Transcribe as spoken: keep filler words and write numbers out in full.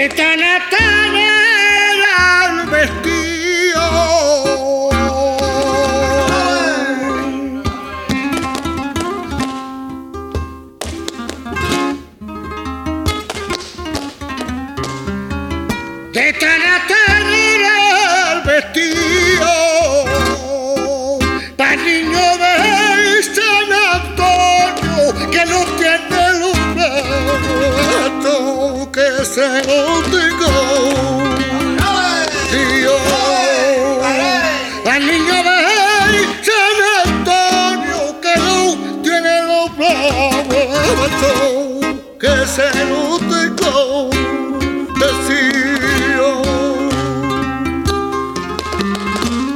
de Tana Tana era el vestido. De Tana Tana era el vestido para el niño de San Antonio que no tiene lugar, que se lo digo. Al niño de San Antonio que no tiene los brazos, que se lo digo. Decía